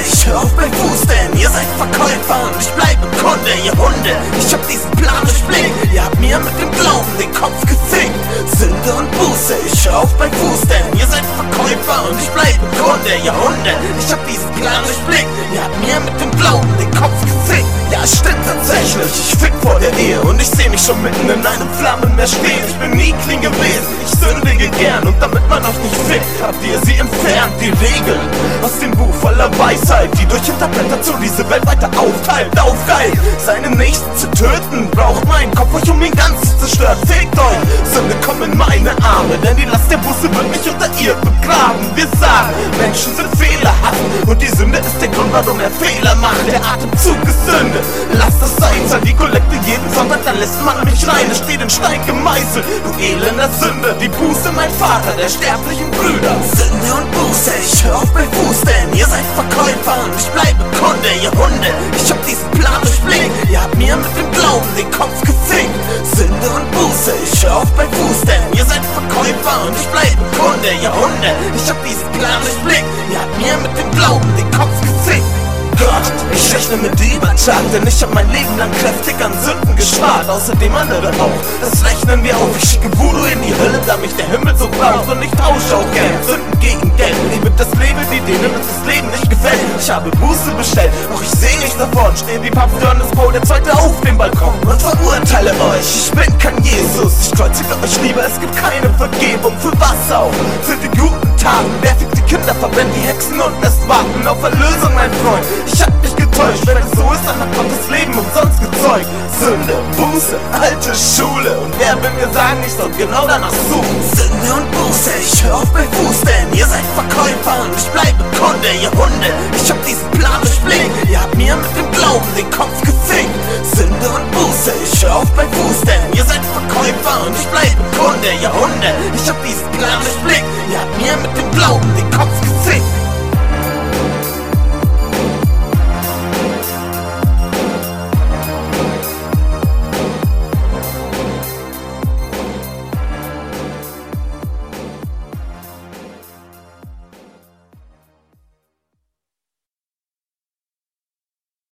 ich hör auf beim Fuß, denn ihr seid Verkäufer und ich bleibe Kunde, ihr Hunde. Ich hab diesen Plan durchblickt, ihr habt mir mit dem Glauben den Kopf gefickt. Sünde und Buße, ich hör auf beim Fuß, denn ihr seid Verkäufer und ich bleibe Kunde, ihr Hunde. Ich hab diesen Plan durchblickt, ihr habt mir mit dem Glauben den Kopf gefickt. Ja, es stimmt tatsächlich, ich fick vor der Ehe und ich seh mich schon mitten in einem Flammenmeer stehen. Ich bin nie clean gewesen, ich sündige gern und damit man euch nicht fickt, habt ihr sie entfernt, die Regeln aus dem Buch voller Weisheit, die durch Interpretation diese Welt weiter aufteilt. Auf geil, seinen Nächsten zu töten, braucht mein Kopf euch um ihn ganz zerstört. Fickt euch, Sünde, komm in meine Arme, denn die Last der Buße wird mich unter ihr begraben. Wir sagen, Menschen sind fehlerhaft und die Sünde ist der Grund, warum er Fehler macht. Der Atemzug ist Sünde, lasst es sein, zahl die Kollekte jeden Sonntag, dann lässt man mich rein, es steht in Stein gemeißelt. Du elender Sünde, die Buße, mein Vater, der sterblichen Brüder. Sünde und Buße, ich hör auf beim Fuß, denn ihr seid Verkäufer und ich bleibe Kunde, ihr Hunde. Ich hab diesen Plan durchblickt, ihr habt mir mit dem Glauben den Kopf gefickt. Sünde und Buße, ich hör auf beim Fuß, denn ihr seid Verkäufer und ich bleibe Kunde, ihr Hunde. Ich hab diesen Plan durchblickt, ihr habt mir mit dem Glauben den Kopf gefickt. Gott, ich rechne mit Übertag, denn ich hab mein Leben lang kräftig an Sünden gespart. Außerdem andere auch, das rechnen wir auf. Ich schicke Voodoo in die Hölle, da mich der Himmel so braucht. Und ich tausche auch gern Sünden gegen Geld. Liebe das Leben, die denen uns das Leben nicht gefällt. Ich habe Buße bestellt, doch ich seh nicht davon. Steh wie Papst Johannes Paul der Zweite auf dem Balkon und verurteile euch. Ich bin kein Jesus, ich kreuzige euch lieber. Es gibt keine Vergebung, für was auch? Für die guten Taten, wer fickt die Kinder, verbrennt die Hexen und lässt warten auf Erlösung, mein Freund. Ich hab mich getäuscht, wenn es so ist, dann hat Gott das Leben umsonst gezeugt. Sünde, Buße, alte Schule, und wer will mir sagen, ich soll genau danach suchen. Sünde und Buße, ich hör auf beim Fuß, denn ihr seid Verkäufer und ich bleibe Kunde, ihr Hunde. Ich hab diesen Plan durchblickt, ihr habt mir mit dem Glauben den Kopf gefickt. Sünde und Buße, ich hör auf beim Fuß, denn ihr seid Verkäufer und ich bleibe Kunde, ihr Hunde. Ich hab diesen Plan durchblickt, ihr habt mir mit dem Glauben den Kopf gefickt.